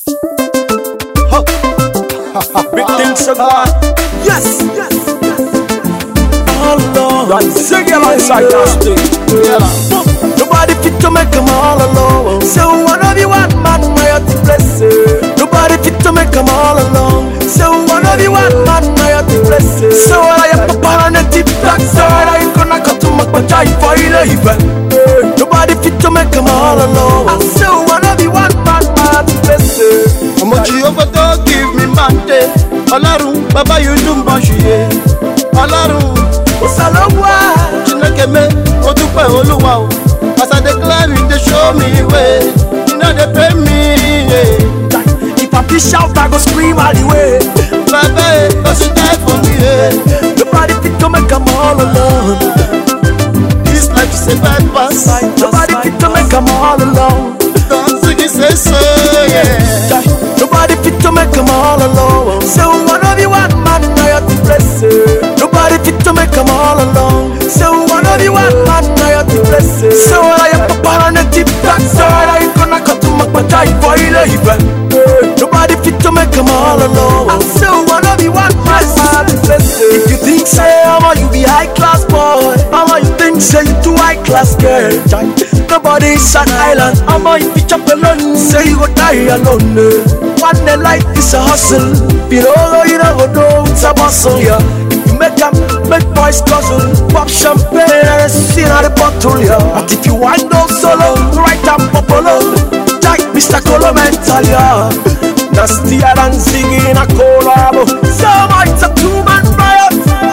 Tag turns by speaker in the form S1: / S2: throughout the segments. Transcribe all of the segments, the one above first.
S1: Big things are gone. Yes, yes, yes. All alone. Run Ziggy alongside that stage. Nobody fit to make them all alone. So one of you one man, I have to bless it. Nobody fit to make them all alone. So one of you one man, I have to bless it. So I have to put on a deep black side. I ain't gonna cut to make my child for even. Nobody fit to make them all alone. So one of you one man, I have to bless it.
S2: I'm a Jehovah to give me mandate. Ọlọ́run, Baba you do mọ̀ṣúyè. Ọlọ́run,
S1: Osalowa,
S2: Chinekeme, mo dúpẹ́ Olúwa o. As I declare you, they show me way. You know they pay me.
S1: if I fish out, I go scream all the way.
S2: Baba, cause you died for me.
S1: Nobody fit to make them all alone.
S2: This life is a bypass.
S1: Nobody fit to make them all alone.
S2: Don't sing it, say so, yeah.
S1: Nobody fit to make them all alone. So one of you one man, I have to bless it. Nobody fit to make them all alone. So one of you one man, I have to bless it. So I have to put on a deep black side. I ain't gonna cut to make my child for even. Nobody fit to make them all alone. So one of you one man, I have to bless it. If you think say you be high class boy, you think say you too high class girl. Nobody is an island. You pitch up alone, say you go die alone. One day life is a hustle. You don't know it's a bustle, yeah. You make boys guzzle, pop champagne and sit on the bottle, yeah. But if you wind up solo, right up popolo, like Mr. Colo Mental, yeah. Nastier than singing a collabo. So it's a two-man riot.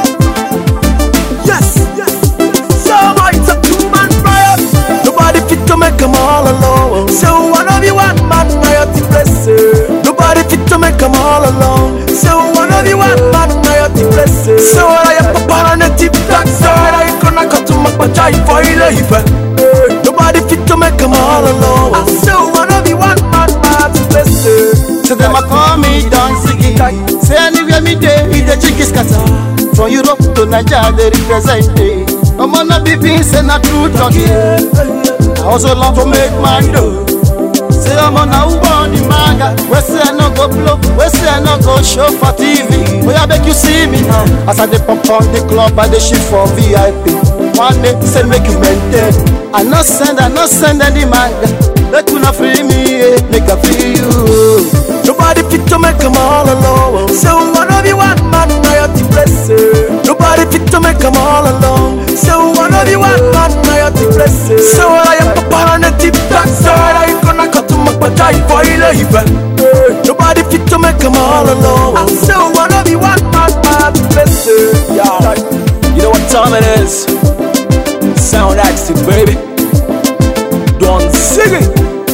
S1: Yes, yes. So it's a two-man riot. Nobody fit to make them all alone. So one of you one man, I have to bless it. Nobody fit to make them all alone. So one of you one man, I have to bless it. So I have to put on a deep black side. I ain't gonna cut to make my child for even. Nobody fit to make them all alone. So one of you one man, I have to bless it.
S2: So them a call me Don Ziggy. Say anywhere me day, eat the chicken scatter. From Europe to Nigeria, they represent it. I'm on a BB, say not true talk. I also love to make my dough. Say I'm on a Uber the manga. We say I no go blow, we say I no go show for TV. We I beg you see me now. As I dey pop on the club, I dey shift for VIP. One day say make you maintain. I no send any manga. Make you not free me, make I free you.
S1: Nobody fit to make them all alone. So one of you one man, I have to bless it. Nobody fit to make them all alone. So one of you one man, I have to bless it. So I have to put on a deep black side. I ain't gonna cut to make my child for even. Nobody fit to make them all alone. So one of you one man, I have to bless it. Yeah, you know what time it is? Sound active, baby. Don Ziggy.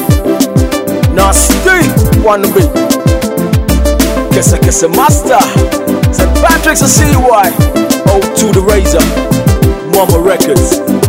S1: Nasty one bit. Kiss a master. St. Patrick's a CY. O to the razor. Mama Records.